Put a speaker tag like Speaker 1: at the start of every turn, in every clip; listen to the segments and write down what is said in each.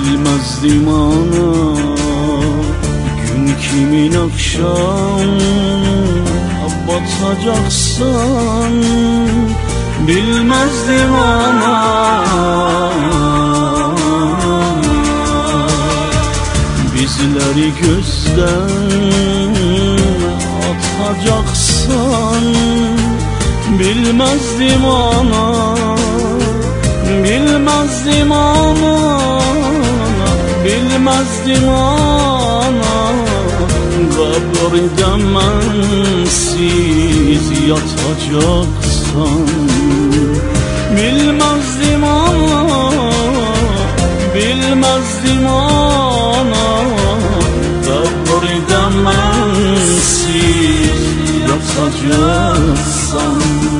Speaker 1: bilmezdim ana, gün kimin akşam batacaksan, bilmezdim ana. Bizleri gözden atacaksan, bilmezdim ana, bilmezdim ana, bilmezdim ana. Kabirde mensiz yatacaksan, bilmezdim ana, bilmezdim ana. Kabirde mensiz yatacaksan.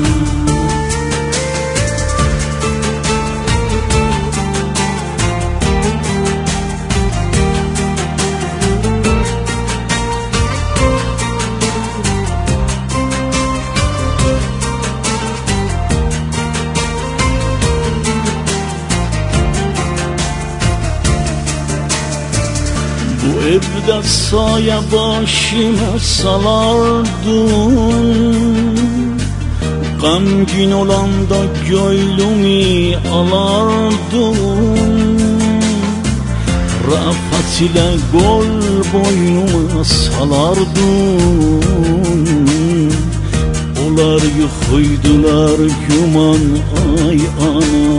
Speaker 1: Bu evde saye başıma salardın, gamgin olanda gönlümü alardın. Rafat ile gol boynuma salardın. Onlar yıkıydılar güman ay ana.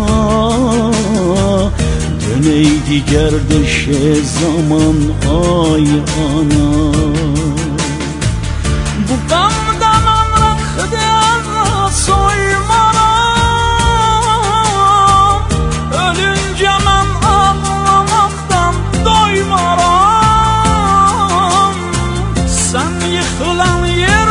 Speaker 1: Döneydi gerdeşe zaman ay ana. Bu gamdan anrakda soymaram, ölünce ben ağlamaktan doymaram. Sen yıkılan yer